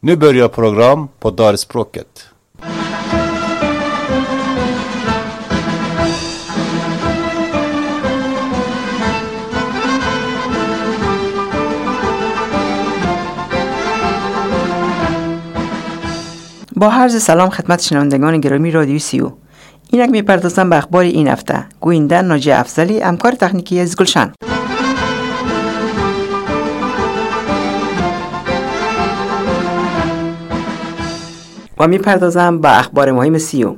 Nu börjar program på Dalspråket. با عرض سلام خدمت شنوندگان گرامی رادیو سیو. اینک میپردازم به اخبار این هفته. گوینده ناجی افضلی، همکار تکنیکی از گلشن. و میپردازم به اخبار مهم سیو.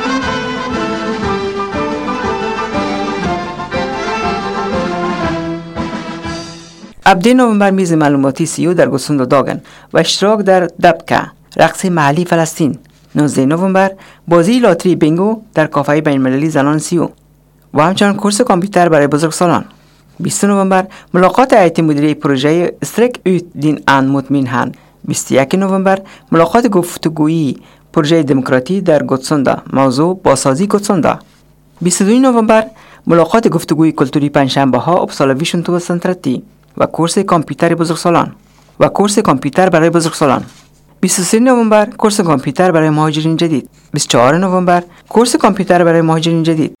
ابدی نوامبر میز معلوماتی سیو در گوسفند داگن و اشتراک در دبکه رقص محلی فلسطین. 19 نوامبر بازی لاتری بینگو در کافه بین‌المللی زنان سیو و همچنین کورس کامپیوتر برای بزرگسالان. 20 نوامبر ملاقات هیئت مدیره پروژه استرک اوت دین ان مطمئن. 21 نوامبر ملاقات گفتگویی پروژه دموکراتی در گوتسوندا، موضوع بازسازی گوتسوندا. 22 نوامبر ملاقات گفتگویی کلتوری پنجشنبه ها اپسالا ویشن تو سنترتی و کورس کامپیوتر بزرگسالان و کورس کامپیوتر برای بزرگسالان. 23 نوامبر کورس کامپیوتر برای مهاجرین جدید. 24 نوامبر کورس کامپیوتر برای مهاجرین جدید.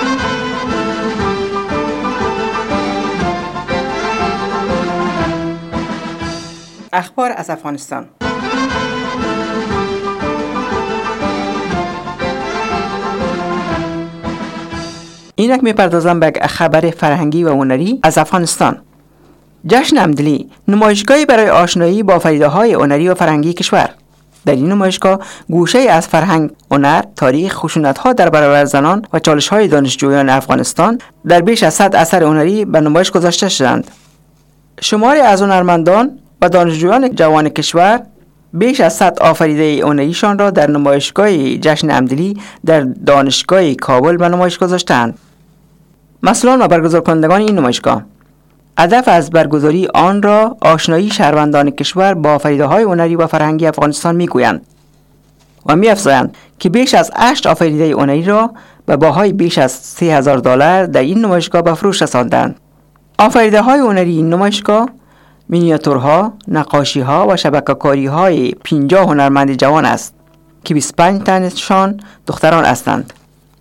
اخبار از افغانستان. اینک میپردازم به خبر فرهنگی و هنری از افغانستان. جشن همدلی نمایشگاهی برای آشنایی با پدیده‌های هنری و فرهنگی کشور. در این نمایشگاه گوشه‌ای از فرهنگ، هنر، تاریخ، خشونت‌ها در برابر زنان و چالش‌های دانشجویان افغانستان در بیش از 100 اثر هنری به نمایش گذاشته شدند. شماری از هنرمندان و دانشجویان جوان کشور بیش از 100 آفریده هنریشان را در نمایشگاه جشن همدلی در دانشگاه کابل به نمایش گذاشتند. مسئولان و برگزارکنندگان این نمایشگاه هدف از برگزاری آن را آشنایی شهروندان کشور با آفریده‌های هنری و فرهنگی افغانستان می‌گویند و می‌افزایند که بیش از 8 آفریده هنری را به بهای بیش از $3000 در این نمایشگاه به فروش رساندند. آفریده‌های هنری این نمایشگاه مینیاتورها، نقاشی‌ها و شبکه‌کاری‌های 50 هنرمند جوان است که 25 تنشان دختران هستند.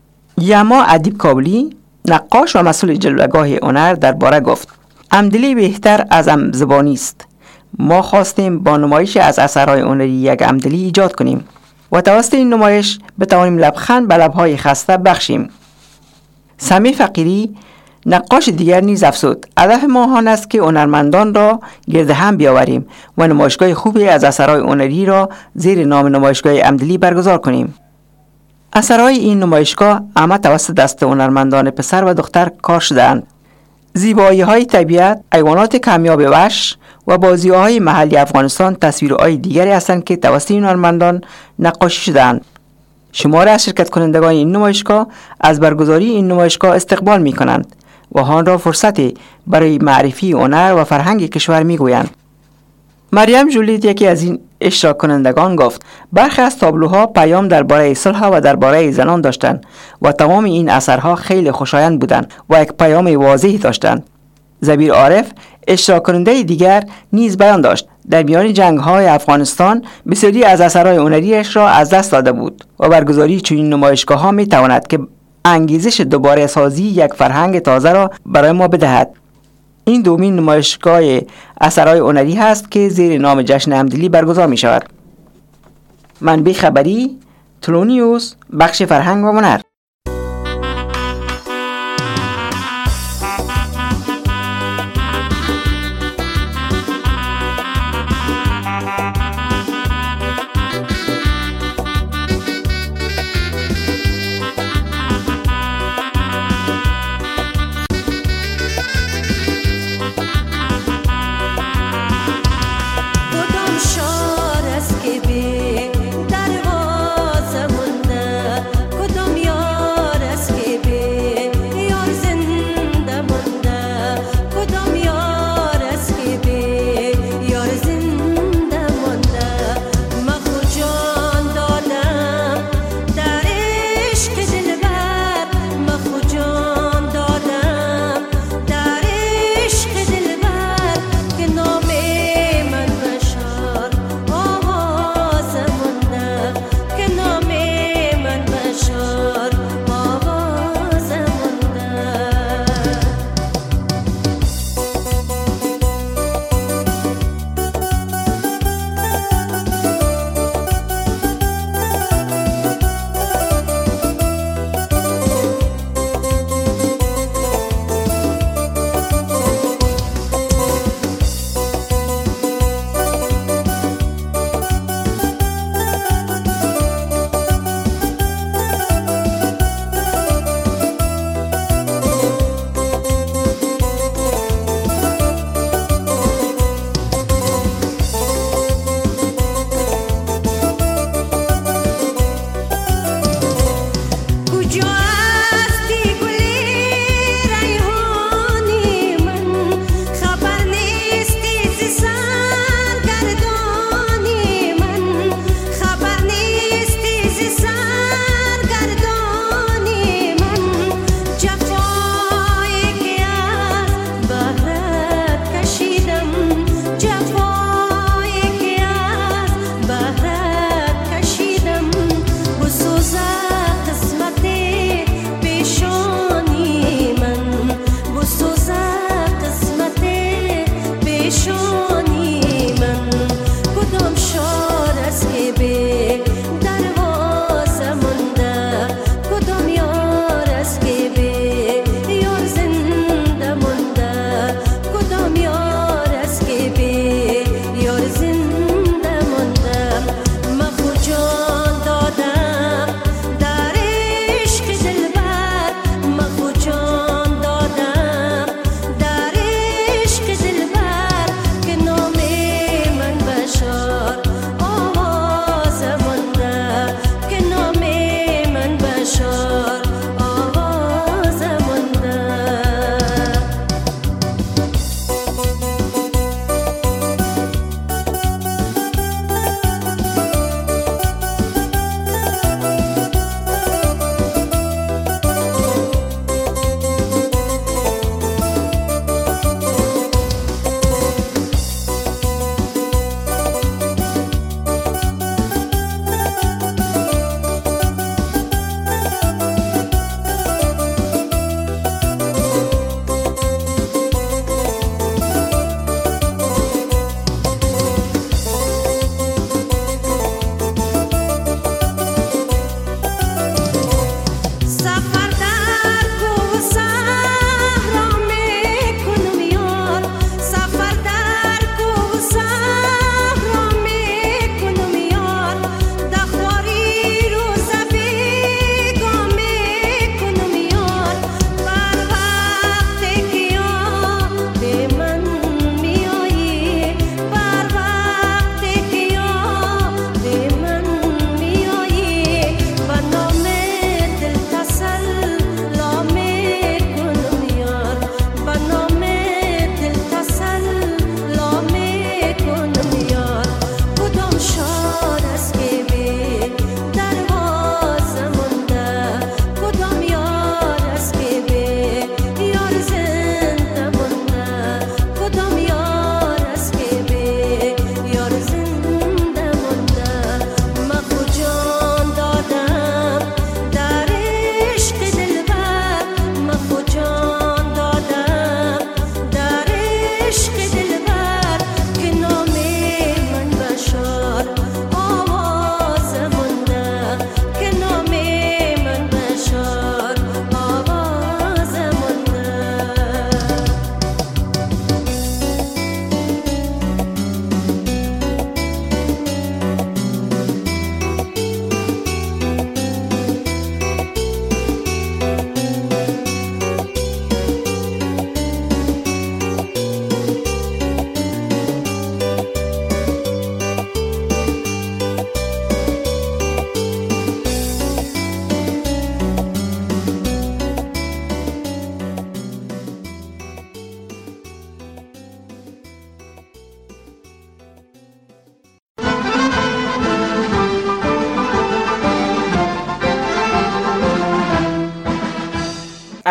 یما ادیب کابلی، نقاش و مسئول جلوه‌گاه هنر درباره گفت: همدلی بهتر از همزبانی است. ما خواستیم با نمایش از اثرهای هنری یک همدلی ایجاد کنیم و توسط این نمایش بتوانیم لبخند به لب‌های خسته بخشیم. سمی فقیری، نقاش دیگر نیز افزود: هدف ما آن است که هنرمندان را گرد هم بیاوریم و نمایشگاه خوبی از اثرهای هنری را زیر نام نمایشگاه همدلی برگزار کنیم. اثرهای این نمایشگاه همه توسط دست هنرمندان پسر و دختر کار شده‌اند. زیبایی‌های طبیعت، حیوانات کمیاب وحش و بازی‌های محلی افغانستان تصویرهای دیگری هستند که توسط این هنرمندان نقاشی شده‌اند. شماری از شرکت کنندگان این نمایشگاه از برگزاری این نمایشگاه استقبال می‌کنند و آن را فرصتی برای معرفی هنر و فرهنگ کشور می‌گویند. مریم جولیت، یکی از این اشتراک کنندگان، گفت: برخی از تابلوها پیام درباره صلح و درباره زنان داشتند و تمام این اثرها خیلی خوشایند بودند و یک پیام واضح داشتند. زبیر عارف، اشتراک کننده دیگر، نیز بیان داشت: در میان جنگ‌های افغانستان بسیاری از اثرهای هنریش را از دست داده بود و برگزاری چنین نمایشگاه‌ها می‌تواند که انگیزش دوباره سازی یک فرهنگ تازه را برای ما بدهد. این دومین نمایشگاه اثرهای هنری هست که زیر نام جشن همدلی برگزار می شود. منبع خبری تلونیوز، بخش فرهنگ و هنر. دروازه مونده کدام یا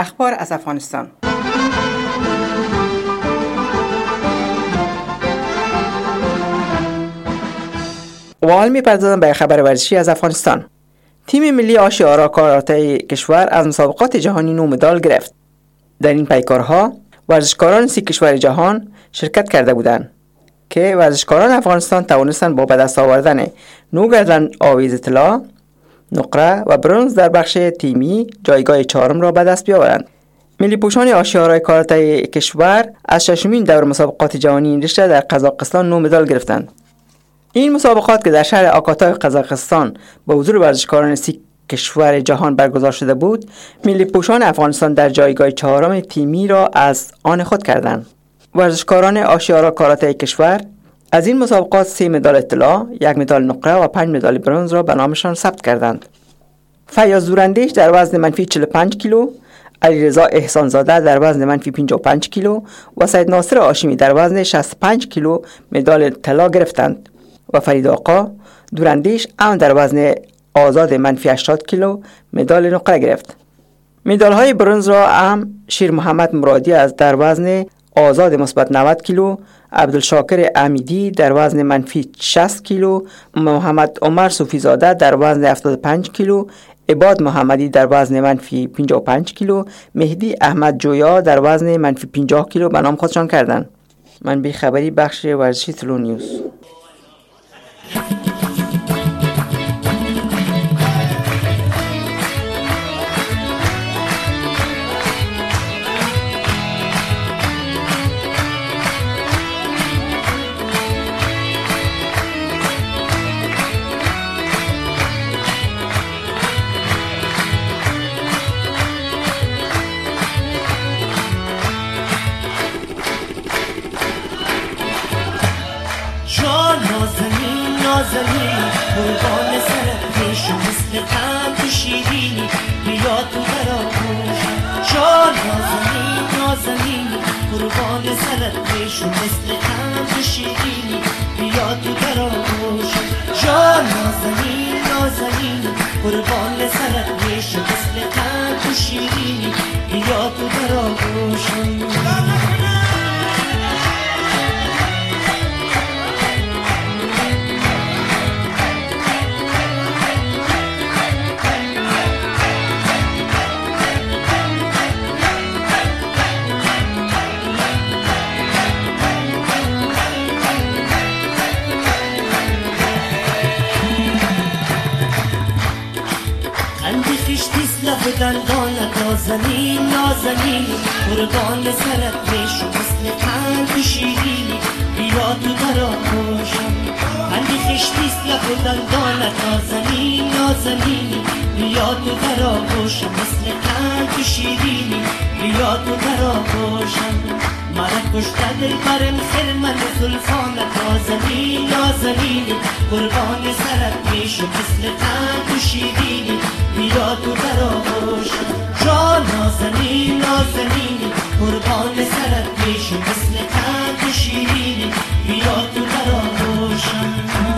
اخبار از افغانستان. و حال می‌پردازم به خبر ورزشی از افغانستان. تیم ملی آشیارا کاراته کشور از مسابقات جهانی 9 مدال گرفت. در این پیکارها ورزشکاران 30 کشور جهان شرکت کرده بودند که ورزشکاران افغانستان توانستند با به دست آوردن 9 گردن آویز طلا، نقره و برنز در بخش تیمی جایگاه 4 را به دست بیاورند. ملی پوشان آشیارای کاراته کشور از 6مین دور مسابقات جهانی این رشته در قزاقستان 9 مدال گرفتند. این مسابقات که در شهر آکاتای قزاقستان با حضور ورزشکاران 30 کشور جهان برگزار شده بود، ملی پوشان افغانستان در جایگاه 4 تیمی را از آن خود کردند. ورزشکاران آشیارا کاراته کشور از این مسابقات 3 مدال طلا، 1 مدال نقره و 5 مدال برنز را به نامشان ثبت کردند. فیاض دوراندیش در وزن منفی 45 کیلو، علیرضا احسانزاده در وزن منفی 55 کیلو و سید ناصر هاشمی در وزن 65 کیلو مدال طلا گرفتند و فرید آقا دوراندیش هم در وزن آزاد منفی 80 کیلو مدال نقره گرفت. مدال های برنز را هم شیر محمد مرادی از در وزن آزاد مثبت 90 کیلو، عبدالشاکر امیدی در وزن منفی 60 کیلو، محمد عمر صوفیزاده در وزن 75 کیلو، عباد محمدی در وزن منفی 55 کیلو، مهدی احمد جویا در وزن منفی 50 کیلو به نام خودشان کردند. منبع خبری بخش ورزشی تلو نیوز. نازنین قربان سرت پیشو مثل قند و شیرینی بیا تو در آغوش جان نازنین قربان سرت پیشو مثل قند و شیرینی بیا تو در آغوش جان نازنین قربان سرت پیشو مثل قند و شیرینی بیا تو در آغوش دندانت نازنین قربان سرت پیشو مثل قند و شیرینی بیا تو در آغوشم قندی خشتیست لب و دندانت نازنین بیا تو در آغوشم مثل قند و شیرینی بیا تو در آغوشم مرا کشته دل برم خرمن زلفانت نازنین قربان سرت پیشو مثل قند و شیرینی بیا تو در آغوشم جان نازنین قربان سرت پیشو مثل قند و شیرینی بیا تو در آغوشم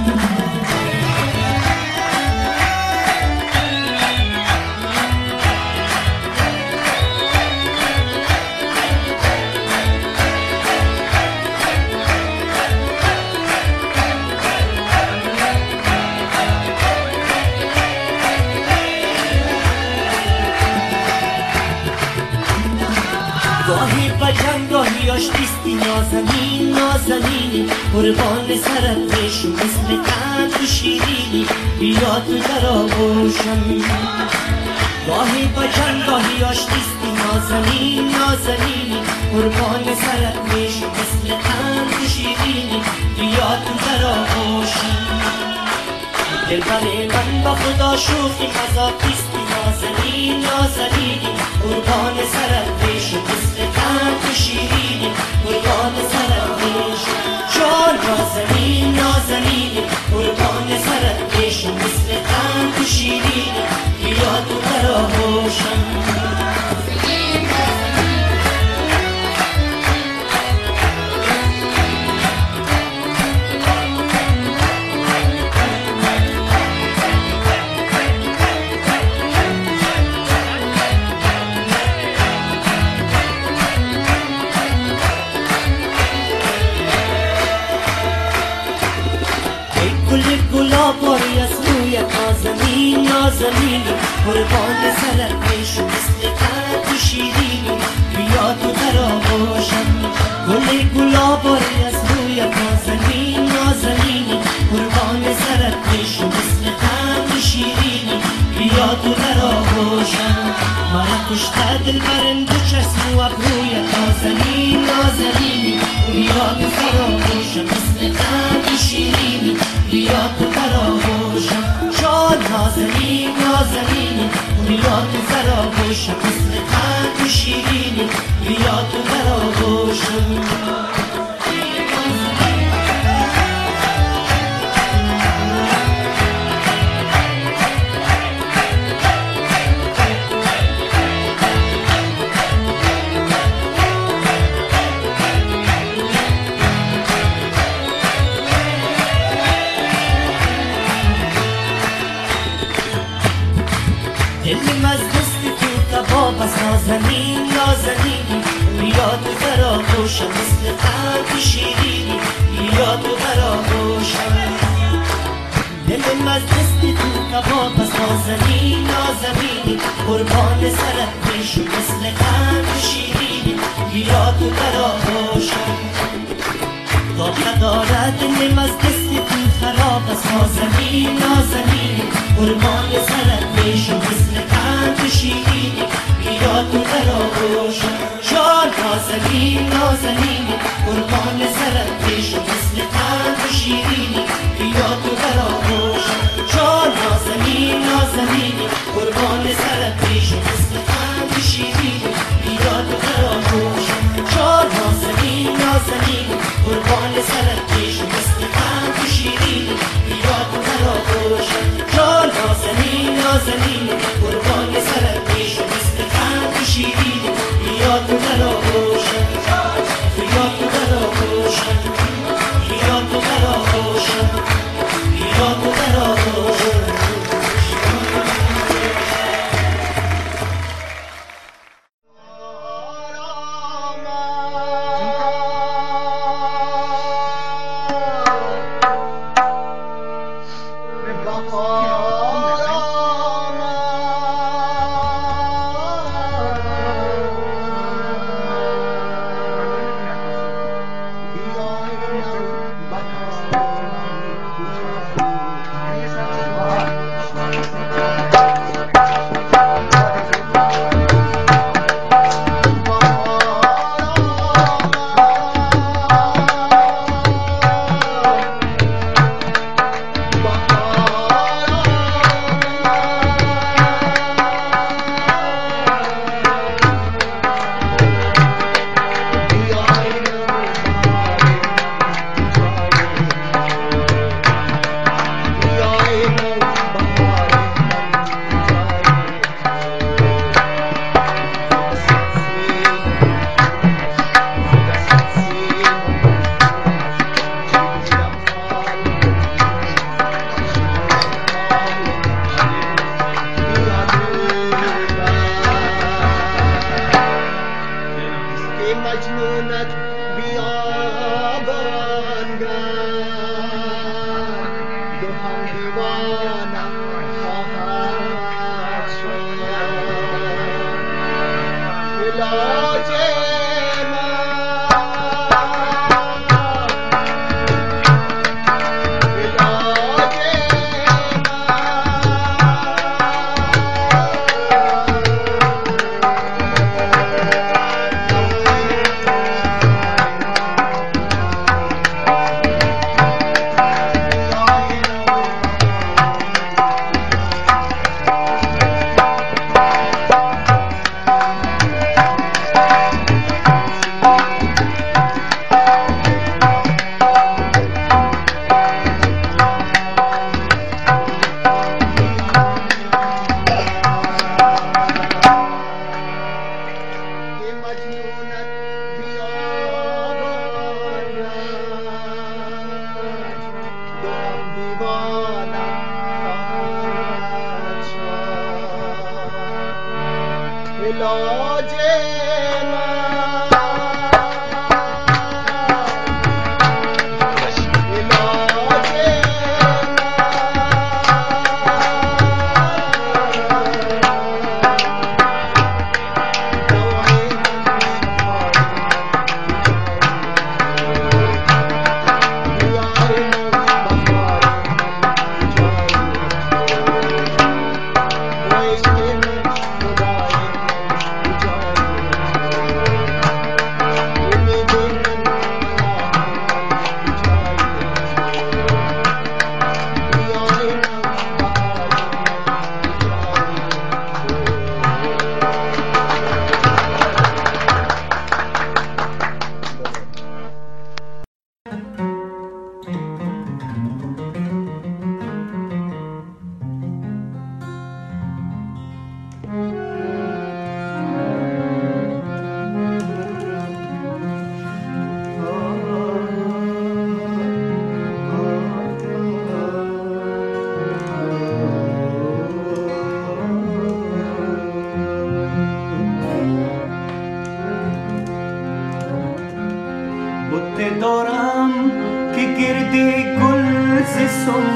گاهی آشتیستی نازنین قربان سرت پیشو مثل قند و شیرینی بیا تو در آغوشم گاهی بجن گاهی آشتیستی نازنین قربان سرت پیشو مثل قند و شیرینی بیا تو در آغوشم دل برای من با خدا شوخی مزاقیستی نازنین قربان سرت پیشو مثل قند و شیرینی قربان سرت پیشو جان نازنین قربان سرت پیشو مثل قند و شیرینی بیا تو در آغوشم نازنینی قربان سرت بشو مثل قند شیرینی بیا تو در آغوشم گل گلاباری از رویت نازنین نازنینی قربان سرت بشو مثل قند شیرینی بیا تو در آغوشم مرا کشته دل برم دو چشم و ابرویت نازنین نازنینی بیا تو در آغوشم مثل قند شیرینی بیا تو در آغوشم شاد نازنین نازنینی بیا تو در آغوشم مثل قند شیرینی بیا تو در آغوشم دلم از دست تو کباب است نازنین نازنینی بیا تو در آغوشم مثل قند شیرینی بیا تو در آغوشم دلم از دست تو کباب است نازنین نازنینی قربان سرت بشو مثل قند شیرینی بیا تو در آغوشم داد ندارد دلم از دست تو خراب است نازنین نازنینی قربان سرت بشو مثل قند شیرینی بیا تو در آغوشم جان نازنین نازنینی قربان سرت بشو مثل قند شیرینی بیا تو در آغوشم جان نازنین نازنینی قربان سرت بشو مثل قند شیرینی بیا تو در آغوشم جان نازنین نازنینی قربان سرت بشو مثل قند شیرینی بیا تو در آغوشم جان نازنین نازنینی قربان سرت بشو مثل قند شیرینی بیا تو در آغوشم بیا تو در آغوشم بیا تو در آغوشم بیا تو در آغوشم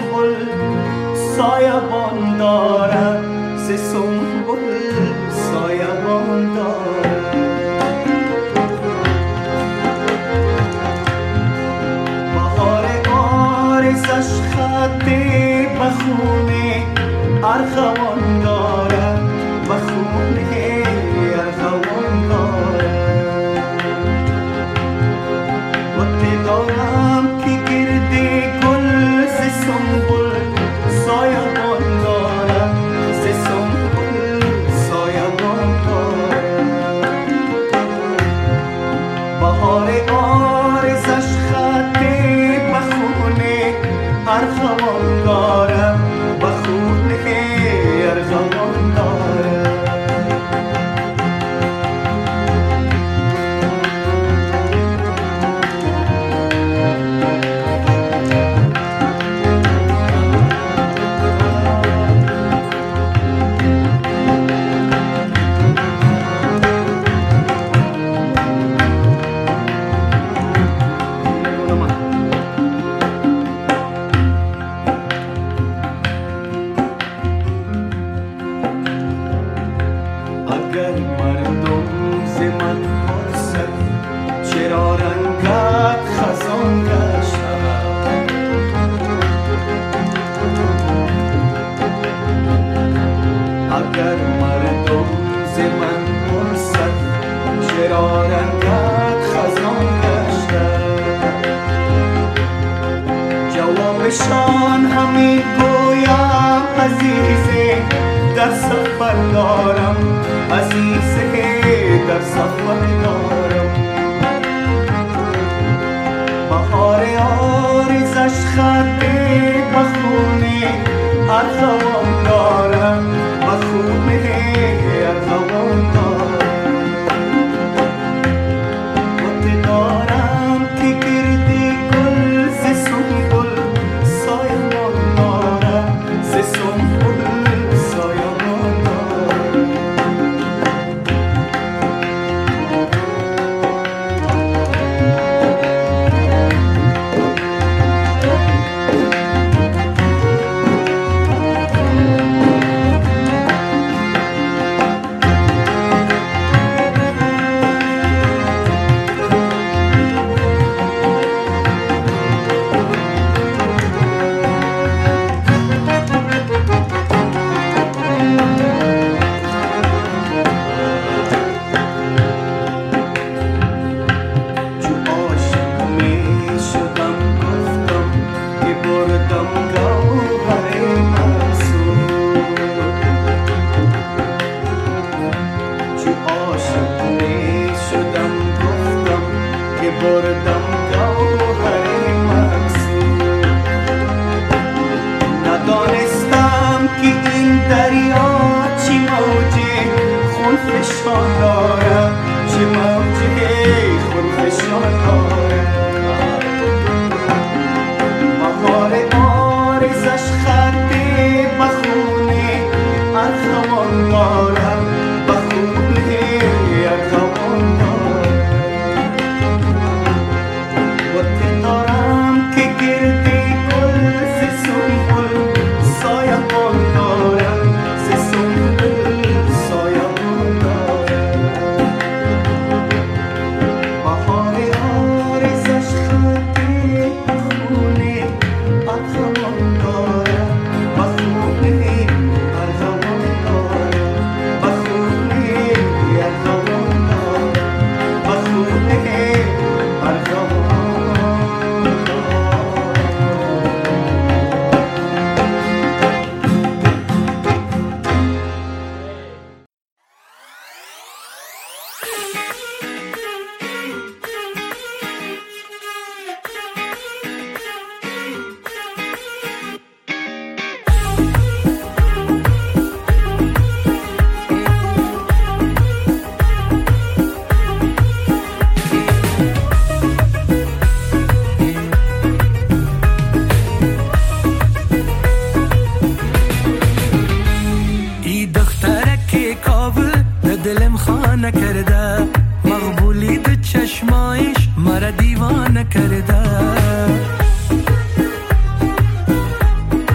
سنبل سایبان دارم، ز سنبل سایبان دارم. بهار آرزش خط بخونه ارغوان دارم، بخونه ارغوان دارم. وقت دارم که گرد گل ز سنبل سایبان دارم، ز سنبل سایبان دارم. بهار آرزش خط بخونه ارغوان دارم، بخونه ارغوان دارم. اگر مردم ز من پرسد چرا رنگت خزان گشتم، اگر مردم ز من پرسد چرا رنگت خزان گشتم، جوابشان همین گویم عزیزه در سفر دارم، عزیزه در سفر دارم. بهار آرزش خط بخونه ارغوان دارم، بخونه ارغوان دارم. وقت دارم که گرد گل ز سنبل سایبان دارم، ز سنبل سایبان دارم. بردم گوهر مقصود، ندانستم که این دریا چه موجه خونفشان دارم، چه موجه خونفشان دارم. بهار آرزش خط بخونه ارغوان دارم، بخونه ارغوان دارم. وقت دارم که گرد گل ز سنبل سایبان دارم، ز سنبل سایبان دارم. بهار آرزش خط بخونه ارغوان دارم، بخونه ارغوان دارم، بخونه ارغوان دارم، بخونه ارغوان. دلم خانه کرده، مقبولی ده چشمایش مرا دیوانه کرده.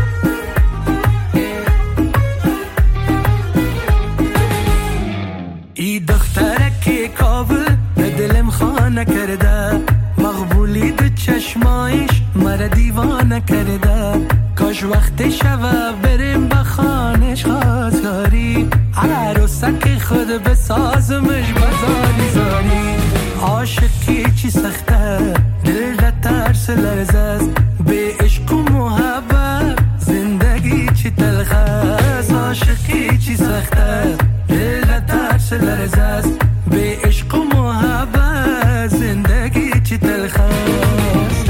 وقت شب بریم به خانش خواستگاری عروسک خود بسازمش بزاری زاری عاشقی چی سخته دل ده ترس لرزه است به عشق و محبت زندگی چی تلخ است عاشقی چی سخته دل ده ترس لرزه است به عشق و محبت زندگی چی تلخ است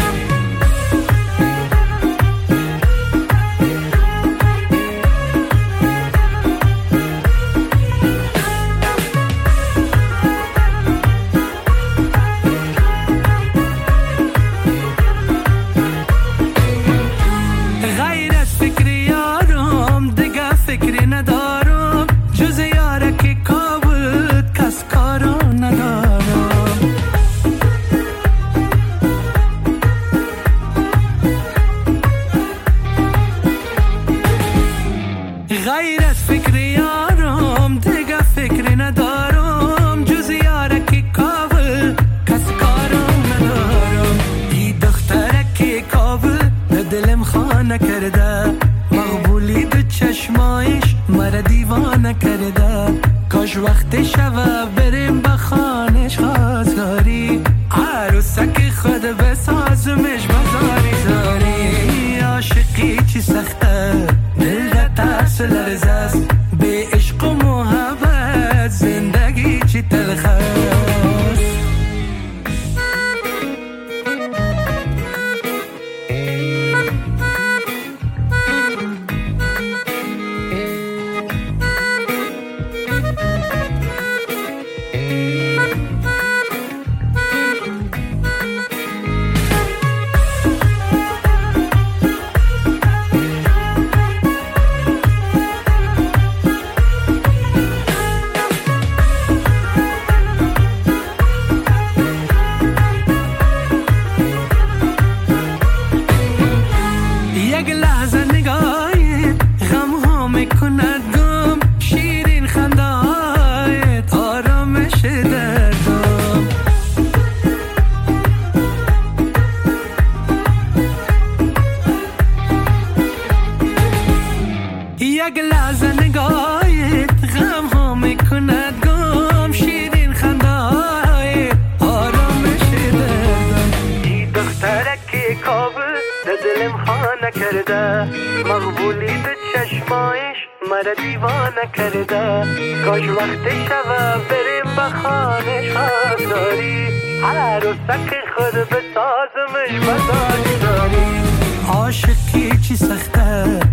نکرده مقبولی دو چشمایش مرا دیوانه کرده کاش وقت شب بریم به خانش خواستگاری عروسک خود بسازمش بزاری زاری عاشقی چی سخته دل ده ترس لرزه است به عشق و محبت زندگی چی تلخه مقبولی به چشمایش مرا دیوانه کرده کاش وقت شب بریم به خانش خواستگاری عروسک خود بسازمش بزاری داری عاشقی چی سخته